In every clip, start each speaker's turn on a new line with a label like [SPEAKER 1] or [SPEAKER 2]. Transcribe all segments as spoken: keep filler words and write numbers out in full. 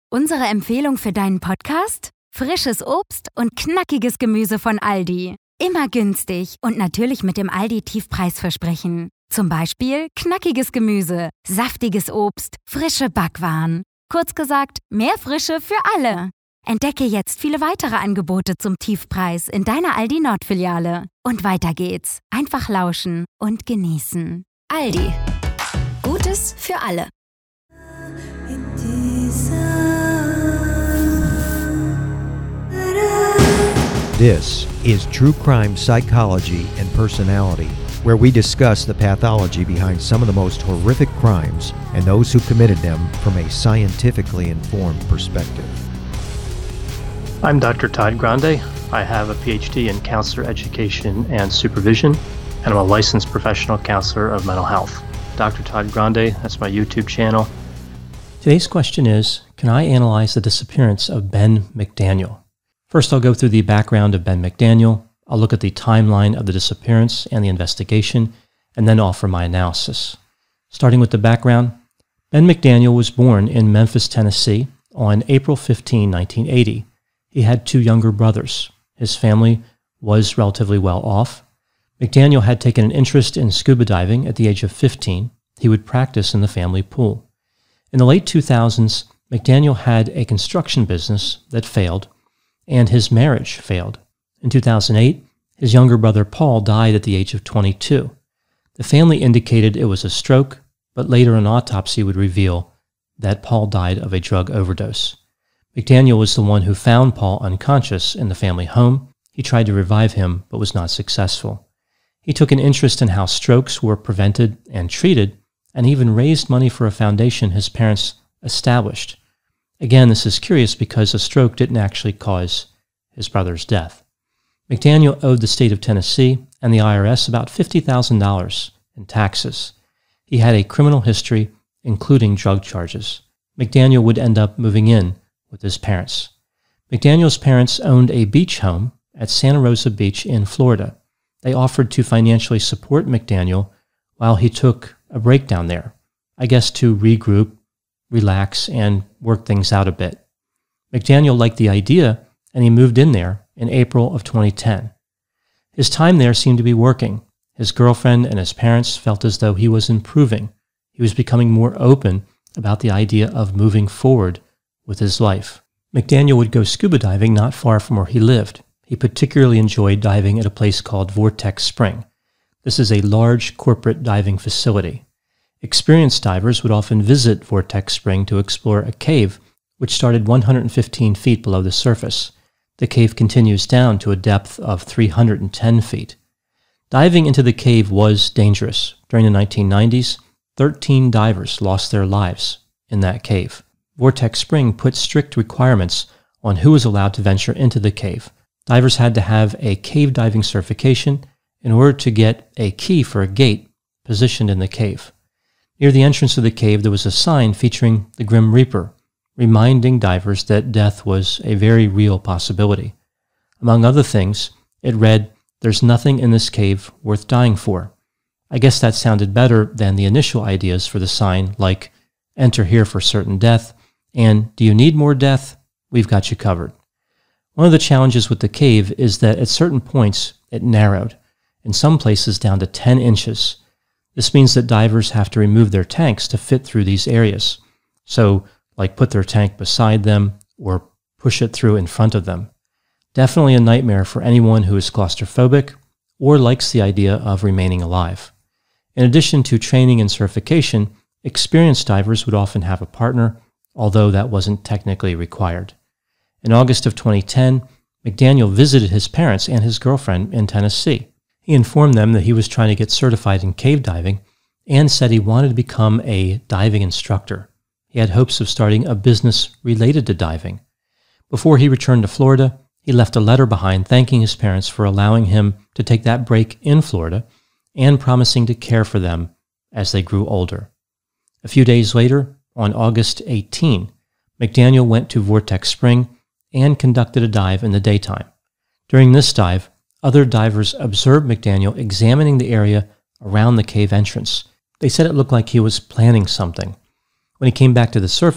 [SPEAKER 1] Unsere Empfehlung für deinen Podcast? Frisches Obst und knackiges Gemüse von Aldi. Immer günstig und natürlich mit dem Aldi-Tiefpreisversprechen. Zum Beispiel knackiges Gemüse, saftiges Obst, frische Backwaren. Kurz gesagt, mehr Frische für alle. Entdecke jetzt viele weitere Angebote zum Tiefpreis in deiner Aldi Nord-Filiale. Und weiter geht's. Einfach lauschen und genießen. Aldi. Gutes für alle.
[SPEAKER 2] This is True Crime Psychology and Personality, where we discuss the pathology behind some of the most horrific crimes and those who committed them from a scientifically informed perspective.
[SPEAKER 3] I'm Doctor Todd Grande. I have a P H D in counselor education and supervision, and I'm a licensed professional counselor of mental health. Doctor Todd Grande, that's my YouTube channel. Today's question is, can I analyze the disappearance of Ben McDaniel? First, I'll go through the background of Ben McDaniel. I'll look at the timeline of the disappearance and the investigation, and then offer my analysis. Starting with the background, Ben McDaniel was born in Memphis, Tennessee on April fifteenth, nineteen eighty. He had two younger brothers. His family was relatively well off. McDaniel had taken an interest in scuba diving at the age of fifteen. He would practice in the family pool. In the late two thousands, McDaniel had a construction business that failed, and his marriage failed. In two thousand eight, his younger brother Paul died at the age of twenty-two. The family indicated it was a stroke, but later an autopsy would reveal that Paul died of a drug overdose. McDaniel was the one who found Paul unconscious in the family home. He tried to revive him, but was not successful. He took an interest in how strokes were prevented and treated, and even raised money for a foundation his parents established. Again, this is curious because a stroke didn't actually cause his brother's death. McDaniel owed the state of Tennessee and the I R S about fifty thousand dollars in taxes. He had a criminal history, including drug charges. McDaniel would end up moving in with his parents. McDaniel's parents owned a beach home at Santa Rosa Beach in Florida. They offered to financially support McDaniel while he took a break down there, I guess to regroup, relax, and work things out a bit. McDaniel liked the idea, and he moved in there in April of twenty ten. His time there seemed to be working. His girlfriend and his parents felt as though he was improving. He was becoming more open about the idea of moving forward with his life. McDaniel would go scuba diving not far from where he lived. He particularly enjoyed diving at a place called Vortex Spring. This is a large corporate diving facility. Experienced divers would often visit Vortex Spring to explore a cave which started one hundred fifteen feet below the surface. The cave continues down to a depth of three hundred ten feet. Diving into the cave was dangerous. During the nineteen nineties, thirteen divers lost their lives in that cave. Vortex Spring put strict requirements on who was allowed to venture into the cave. Divers had to have a cave diving certification in order to get a key for a gate positioned in the cave. Near the entrance of the cave, there was a sign featuring the Grim Reaper, reminding divers that death was a very real possibility. Among other things, it read, "There's nothing in this cave worth dying for." I guess that sounded better than the initial ideas for the sign, like, "Enter here for certain death," and "Do you need more death? We've got you covered." One of the challenges with the cave is that at certain points it narrowed, in some places down to ten inches. This means that divers have to remove their tanks to fit through these areas. So, like put their tank beside them or push it through in front of them. Definitely a nightmare for anyone who is claustrophobic or likes the idea of remaining alive. In addition to training and certification, experienced divers would often have a partner, although that wasn't technically required. In August of twenty ten, McDaniel visited his parents and his girlfriend in Tennessee. He informed them that he was trying to get certified in cave diving and said he wanted to become a diving instructor. He had hopes of starting a business related to diving. Before he returned to Florida, he left a letter behind thanking his parents for allowing him to take that break in Florida and promising to care for them as they grew older. A few days later, on August eighteenth, McDaniel went to Vortex Spring and conducted a dive in the daytime. During this dive, other divers observed McDaniel examining the area around the cave entrance. They said it looked like he was planning something. When he came back to the surface, he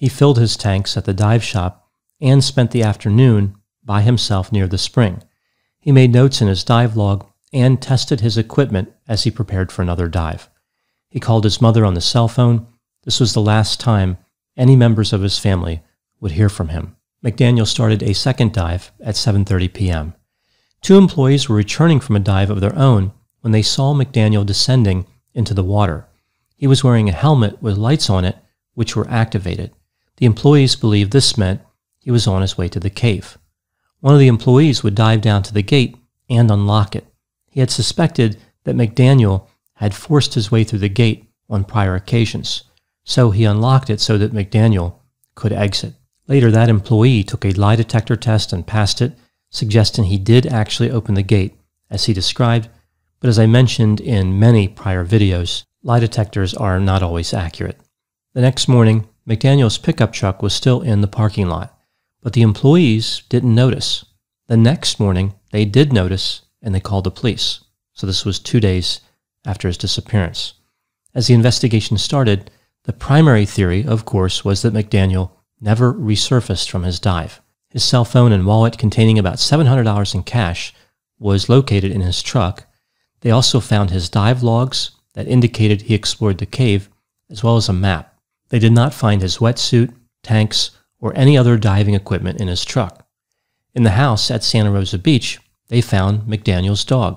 [SPEAKER 3] He filled his tanks at the dive shop and spent the afternoon by himself near the spring. He made notes in his dive log and tested his equipment as he prepared for another dive. He called his mother on the cell phone. This was the last time any members of his family would hear from him. McDaniel started a second dive at seven thirty p.m. Two employees were returning from a dive of their own when they saw McDaniel descending into the water. He was wearing a helmet with lights on it, which were activated. The employees believed this meant he was on his way to the cave. One of the employees would dive down to the gate and unlock it. He had suspected that McDaniel had forced his way through the gate on prior occasions, so he unlocked it so that McDaniel could exit. Later, that employee took a lie detector test and passed it, suggesting he did actually open the gate, as he described, but as I mentioned in many prior videos, lie detectors are not always accurate. The next morning, McDaniel's pickup truck was still in the parking lot, but the employees didn't notice. The next morning, they did notice, and they called the police. So this was two days after his disappearance. As the investigation started, the primary theory, of course, was that McDaniel never resurfaced from his dive. His cell phone and wallet containing about seven hundred dollars in cash was located in his truck. They also found his dive logs that indicated he explored the cave, as well as a map. They did not find his wetsuit, tanks, or any other diving equipment in his truck. In the house at Santa Rosa Beach, they found McDaniel's dog.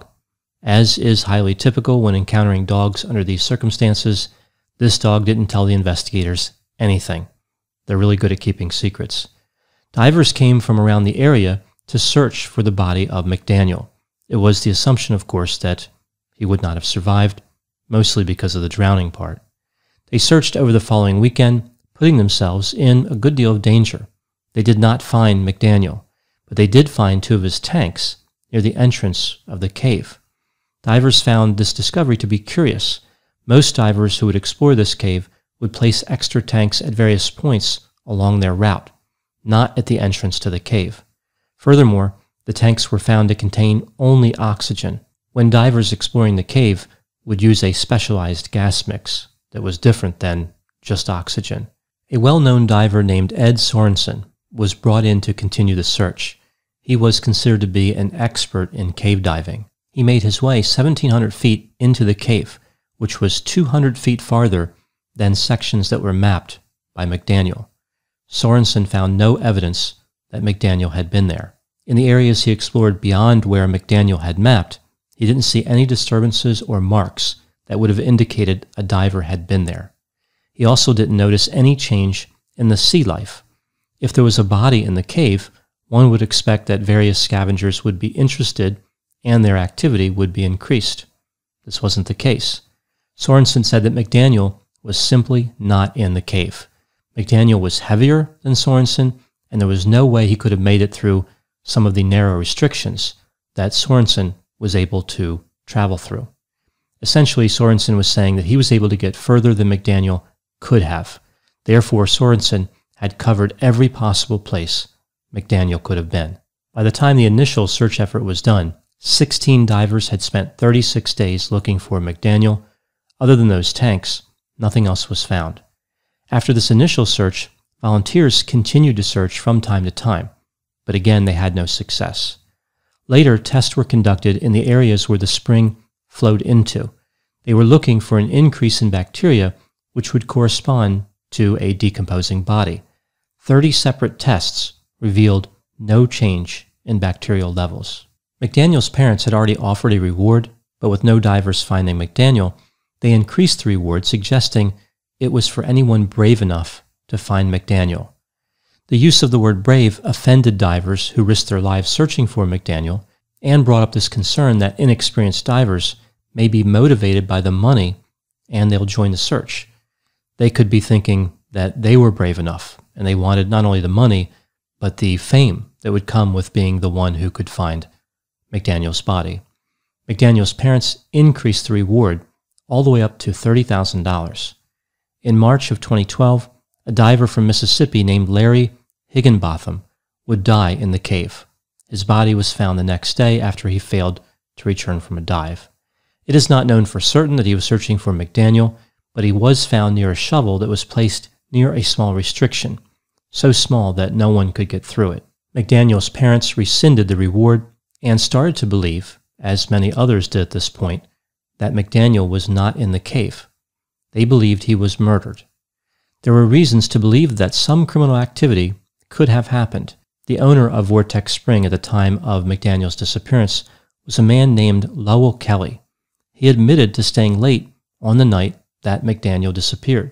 [SPEAKER 3] As is highly typical when encountering dogs under these circumstances, this dog didn't tell the investigators anything. They're really good at keeping secrets. Divers came from around the area to search for the body of McDaniel. It was the assumption, of course, that he would not have survived, mostly because of the drowning part. They searched over the following weekend, putting themselves in a good deal of danger. They did not find McDaniel, but they did find two of his tanks near the entrance of the cave. Divers found this discovery to be curious. Most divers who would explore this cave would place extra tanks at various points along their route, not at the entrance to the cave. Furthermore, the tanks were found to contain only oxygen, when divers exploring the cave would use a specialized gas mix that was different than just oxygen. A well-known diver named Ed Sorensen was brought in to continue the search. He was considered to be an expert in cave diving. He made his way seventeen hundred feet into the cave, which was two hundred feet farther than sections that were mapped by McDaniel. Sorensen found no evidence that McDaniel had been there. In the areas he explored beyond where McDaniel had mapped, he didn't see any disturbances or marks that would have indicated a diver had been there. He also didn't notice any change in the sea life. If there was a body in the cave, one would expect that various scavengers would be interested and their activity would be increased. This wasn't the case. Sorensen said that McDaniel was simply not in the cave. McDaniel was heavier than Sorensen, and there was no way he could have made it through some of the narrow restrictions that Sorensen was able to travel through. Essentially, Sorensen was saying that he was able to get further than McDaniel could have. Therefore, Sorensen had covered every possible place McDaniel could have been. By the time the initial search effort was done, sixteen divers had spent thirty-six days looking for McDaniel. Other than those tanks, nothing else was found. After this initial search, volunteers continued to search from time to time, but again they had no success. Later, tests were conducted in the areas where the spring flowed into. They were looking for an increase in bacteria which would correspond to a decomposing body. Thirty separate tests revealed no change in bacterial levels. McDaniel's parents had already offered a reward, but with no divers finding McDaniel, they increased the reward, suggesting it was for anyone brave enough to find McDaniel. The use of the word brave offended divers who risked their lives searching for McDaniel and brought up this concern that inexperienced divers may be motivated by the money and they'll join the search. They could be thinking that they were brave enough and they wanted not only the money, but the fame that would come with being the one who could find McDaniel's body. McDaniel's parents increased the reward all the way up to thirty thousand dollars. In March of twenty twelve, a diver from Mississippi named Larry Higginbotham would die in the cave. His body was found the next day after he failed to return from a dive. It is not known for certain that he was searching for McDaniel, but he was found near a shovel that was placed near a small restriction, so small that no one could get through it. McDaniel's parents rescinded the reward and started to believe, as many others did at this point, that McDaniel was not in the cave. They believed he was murdered. There were reasons to believe that some criminal activity could have happened. The owner of Vortex Spring at the time of McDaniel's disappearance was a man named Lowell Kelly. He admitted to staying late on the night that McDaniel disappeared.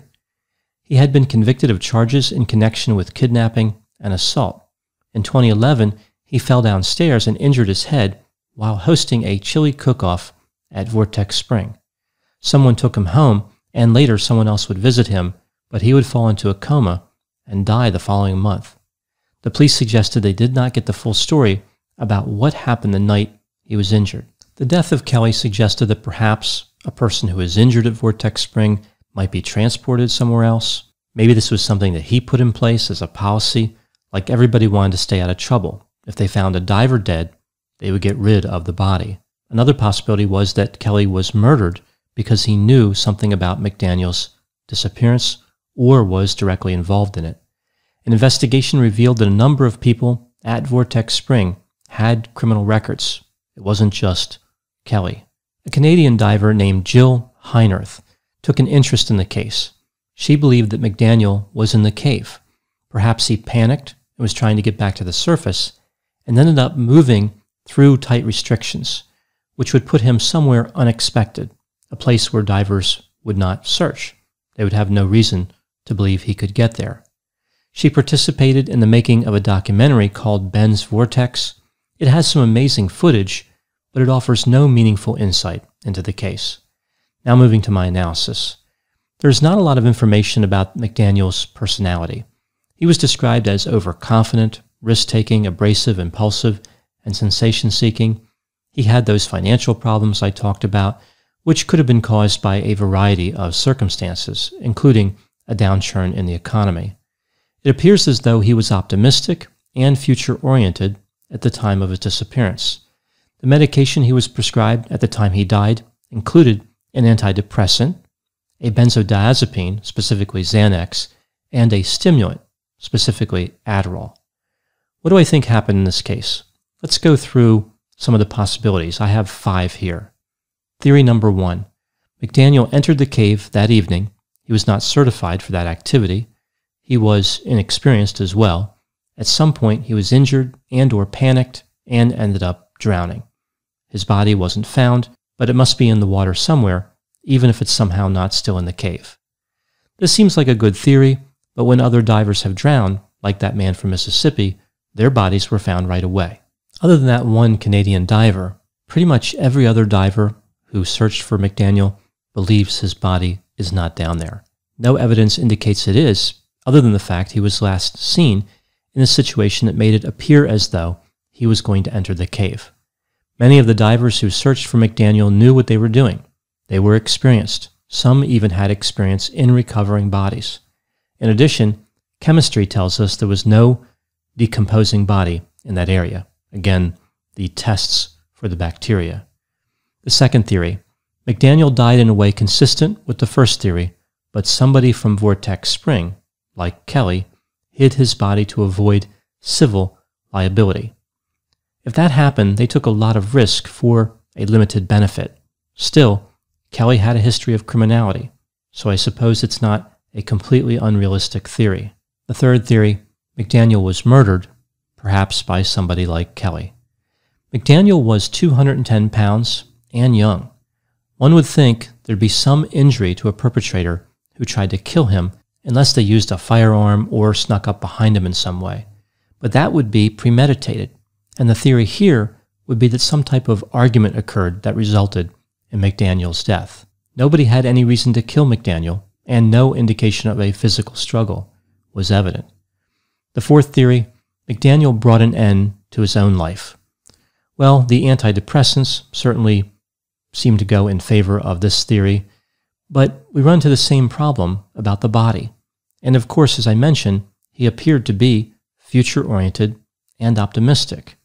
[SPEAKER 3] He had been convicted of charges in connection with kidnapping and assault. In twenty eleven, he fell downstairs and injured his head while hosting a chili cook-off at Vortex Spring. Someone took him home, and later someone else would visit him, but he would fall into a coma and die the following month. The police suggested they did not get the full story about what happened the night he was injured. The death of Kelly suggested that perhaps a person who was injured at Vortex Spring might be transported somewhere else. Maybe this was something that he put in place as a policy, like everybody wanted to stay out of trouble. If they found a diver dead, they would get rid of the body. Another possibility was that Kelly was murdered because he knew something about McDaniel's disappearance or was directly involved in it. An investigation revealed that a number of people at Vortex Spring had criminal records. It wasn't just Kelly. A Canadian diver named Jill Heinerth took an interest in the case. She believed that McDaniel was in the cave. Perhaps he panicked and was trying to get back to the surface and ended up moving through tight restrictions, which would put him somewhere unexpected, a place where divers would not search. They would have no reason to believe he could get there. She participated in the making of a documentary called Ben's Vortex. It has some amazing footage, but it offers no meaningful insight into the case. Now moving to my analysis. There's not a lot of information about McDaniel's personality. He was described as overconfident, risk-taking, abrasive, impulsive, and sensation-seeking. He had those financial problems I talked about, which could have been caused by a variety of circumstances, including a downturn in the economy. It appears as though he was optimistic and future-oriented at the time of his disappearance. The medication he was prescribed at the time he died included an antidepressant, a benzodiazepine, specifically Xanax, and a stimulant, specifically Adderall. What do I think happened in this case? Let's go through some of the possibilities. I have five here. Theory number one. McDaniel entered the cave that evening. He was not certified for that activity. He was inexperienced as well. At some point, he was injured and or panicked and ended up drowning. His body wasn't found, but it must be in the water somewhere, even if it's somehow not still in the cave. This seems like a good theory, but when other divers have drowned, like that man from Mississippi, their bodies were found right away. Other than that one Canadian diver, pretty much every other diver who searched for McDaniel believes his body is not down there. No evidence indicates it is, other than the fact he was last seen in a situation that made it appear as though he was going to enter the cave. Many of the divers who searched for McDaniel knew what they were doing. They were experienced. Some even had experience in recovering bodies. In addition, chemistry tells us there was no decomposing body in that area. Again, the tests for the bacteria. The second theory, McDaniel died in a way consistent with the first theory, but somebody from Vortex Spring, like Kelly, hid his body to avoid civil liability. If that happened, they took a lot of risk for a limited benefit. Still, Kelly had a history of criminality, so I suppose it's not a completely unrealistic theory. The third theory, McDaniel was murdered, perhaps by somebody like Kelly. McDaniel was two hundred ten pounds and young. One would think there'd be some injury to a perpetrator who tried to kill him unless they used a firearm or snuck up behind him in some way. But that would be premeditated, and the theory here would be that some type of argument occurred that resulted in McDaniel's death. Nobody had any reason to kill McDaniel, and no indication of a physical struggle was evident. The fourth theory, McDaniel brought an end to his own life. Well, the antidepressants certainly seem to go in favor of this theory, but we run into the same problem about the body. And of course, as I mentioned, he appeared to be future-oriented and optimistic.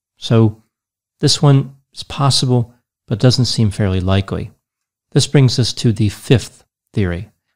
[SPEAKER 3] So this one is possible, but doesn't seem fairly likely. This brings us to the fifth theory.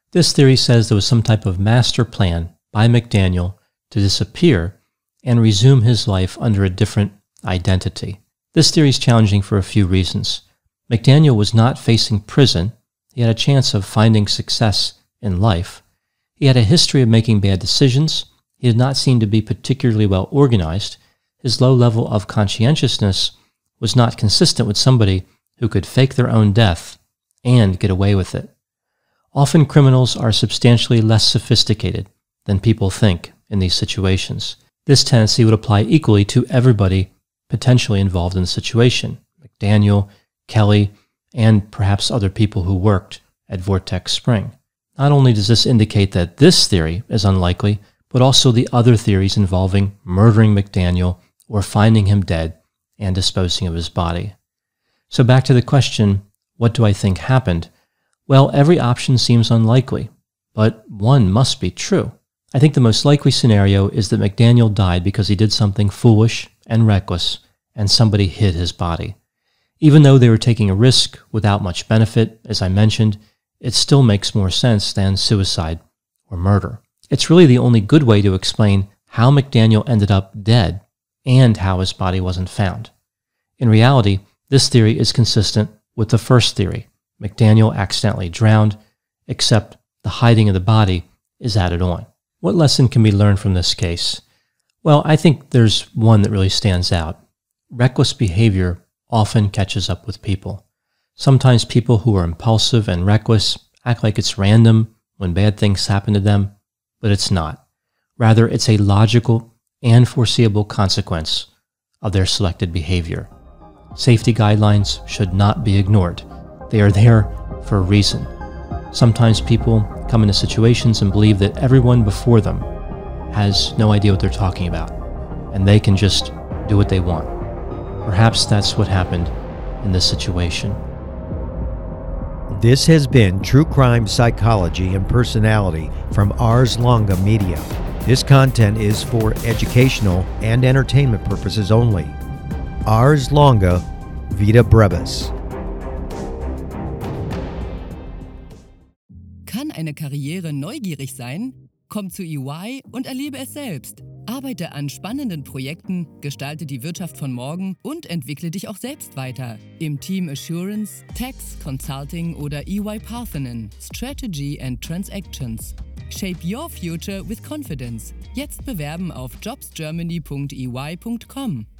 [SPEAKER 4] This theory says there was some type of master plan by McDaniel to disappear and resume his life under a different identity. This theory is challenging for a few reasons. McDaniel was not facing prison. He had a chance of finding success in life. He had a history of making bad decisions. He did not seem to be particularly well organized. His low level of conscientiousness was not consistent with somebody who could fake their own death and get away with it. Often criminals are substantially less sophisticated than people think in these situations. This tendency would apply equally to everybody potentially involved in the situation: McDaniel, Kelly, and perhaps other people who worked at Vortex Spring. Not only does this indicate that this theory is unlikely, but also the other theories involving murdering McDaniel or finding him dead and disposing of his body. So back to the question, what do I think happened? Well, every option seems unlikely, but one must be true. I think the most likely scenario is that McDaniel died because he did something foolish and reckless, and somebody hid his body. Even though they were taking a risk without much benefit, as I mentioned, it still makes more sense than suicide or murder. It's really the only good way to explain how McDaniel ended up dead and how his body wasn't found. In reality, this theory is consistent with the first theory. McDaniel accidentally drowned, except the hiding of the body is added on. What lesson can be learned from this case? Well, I think there's one that really stands out. Reckless behavior often catches up with people. Sometimes people who are impulsive and reckless act like it's random when bad things happen to them, but it's not. Rather, it's a logical and foreseeable consequence of their selected behavior. Safety guidelines should not be ignored. They are there for a reason. Sometimes people come into situations and believe that everyone before them has no idea what they're talking about, and they can just do what they want. Perhaps that's what happened in this situation.
[SPEAKER 2] This has been True Crime Psychology and Personality from Ars Longa Media. This content is for educational and entertainment purposes only. Ars Longa, Vita Brevis.
[SPEAKER 5] Kann eine Karriere neugierig sein? Komm zu E Y und erlebe es selbst. Arbeite an spannenden Projekten, gestalte die Wirtschaft von morgen und entwickle dich auch selbst weiter. Im Team Assurance, Tax, Consulting oder E Y Parthenon, Strategy and Transactions. Shape your future with confidence. Jetzt bewerben auf jobs germany punkt e y punkt com.